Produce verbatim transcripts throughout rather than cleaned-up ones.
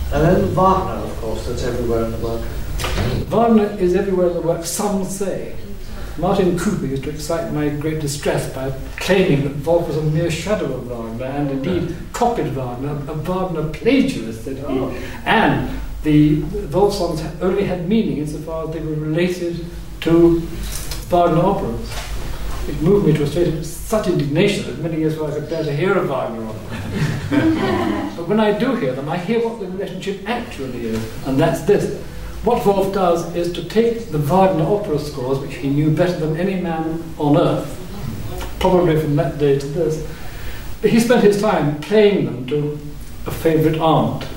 And then Wagner, of course, that's everywhere in the work. Wagner is everywhere in the work, some say. Martin Cooper used to excite my great distress by claiming that Wolf was a mere shadow of Wagner, and indeed copied Wagner, a Wagner plagiarist, said he. Oh. And the Wolf songs only had meaning insofar as they were related to Wagner operas. It moved me to a state of such indignation that many years ago I could bear to hear a Wagner opera. But when I do hear them, I hear what the relationship actually is, and that's this. What Wolf does is to take the Wagner opera scores, which he knew better than any man on earth, probably from that day to this, but he spent his time playing them to a favourite aunt.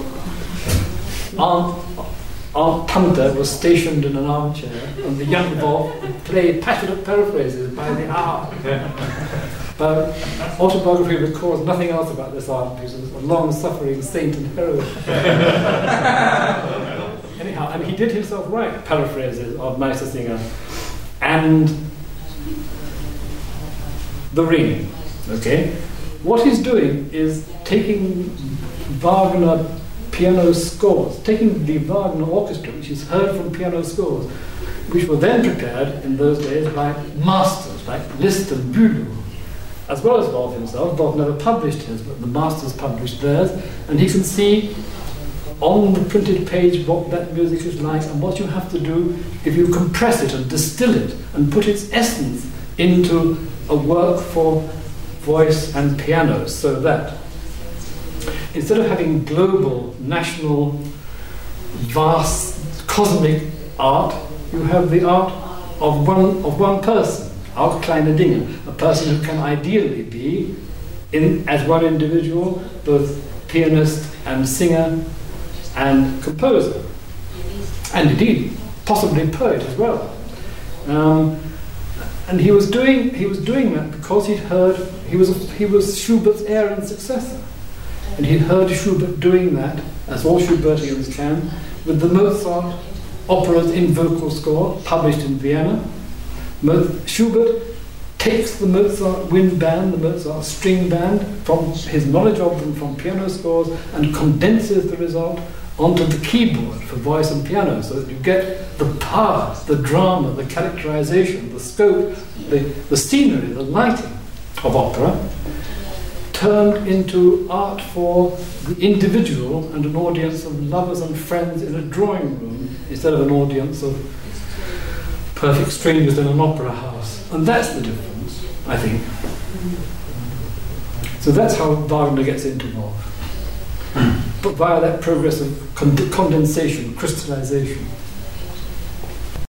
Aunt, Aunt Tante was stationed in an armchair, and the young Wolf played passionate paraphrases by the hour. But autobiography records nothing else about this aunt. She was a long-suffering saint and heroine. Anyhow, and he did himself write paraphrases of Meistersinger and The Ring. Okay, what he's doing is taking Wagner piano scores, taking the Wagner orchestra, which is heard from piano scores, which were then prepared in those days by masters like Liszt and Bülow, as well as Wolf himself. Wolf never published his, but the masters published theirs, and he can see on the printed page what that music is like and what you have to do if you compress it and distill it and put its essence into a work for voice and piano, so that instead of having global, national, vast, cosmic art, you have the art of one of one person, Auch kleine Dinge, a person who can ideally be, in as one individual, both pianist and singer and composer, and indeed possibly poet as well. Um, and he was doing he was doing that because he'd heard he was he was Schubert's heir and successor, and he'd heard Schubert doing that, as all Schubertians can, with the Mozart operas in vocal score published in Vienna. Mo- Schubert takes the Mozart wind band, the Mozart string band, from his knowledge of them from piano scores, and condenses the result onto the keyboard for voice and piano, so that you get the power, the drama, the characterization, the scope, the, the scenery, the lighting of opera, turned into art for the individual and an audience of lovers and friends in a drawing room, instead of an audience of perfect strangers in an opera house. And that's the difference, I think. So that's how Wagner gets into Wolf. But via that progress of con- condensation, crystallization.